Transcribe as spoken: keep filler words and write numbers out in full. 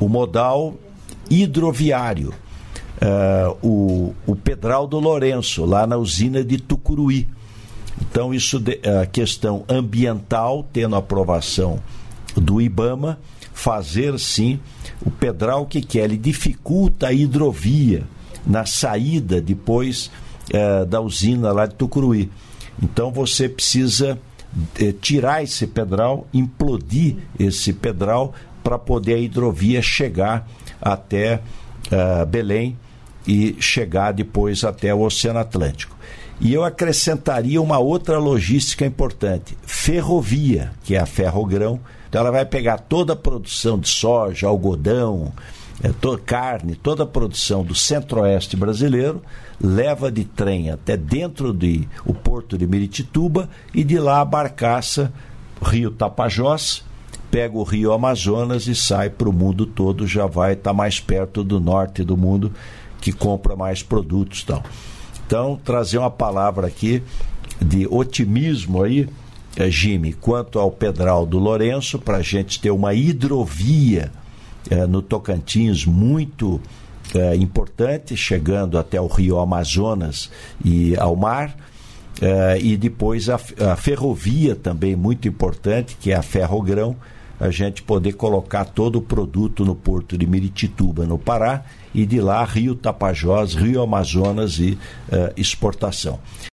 o modal hidroviário, uh, o, o Pedral do Lourenço, lá na usina de Tucuruí. Então, isso de, a questão ambiental, tendo aprovação do IBAMA, fazer sim o Pedral, que que é? Ele dificulta a hidrovia na saída depois uh, da usina lá de Tucuruí. Então, você precisa uh, tirar esse Pedral, implodir esse Pedral para poder a hidrovia chegar até uh, Belém e chegar depois até o Oceano Atlântico. E eu acrescentaria uma outra logística importante, ferrovia, que é a Ferrogrão. Então ela vai pegar toda a produção de soja, algodão, é, to- carne, toda a produção do centro-oeste brasileiro, leva de trem até dentro do de, porto de Miritituba e de lá a barcaça, Rio Tapajós, pega o Rio Amazonas e sai para o mundo todo, já vai estar tá mais perto do norte do mundo, que compra mais produtos e tal. Então, trazer uma palavra aqui de otimismo aí, é, Jimmy, quanto ao Pedral do Lourenço, para a gente ter uma hidrovia é, no Tocantins muito é, importante, chegando até o Rio Amazonas e ao mar, é, e depois a, a ferrovia também muito importante, que é a Ferrogrão, a gente poder colocar todo o produto no porto de Miritituba, no Pará, e de lá Rio Tapajós, Rio Amazonas e uh, exportação.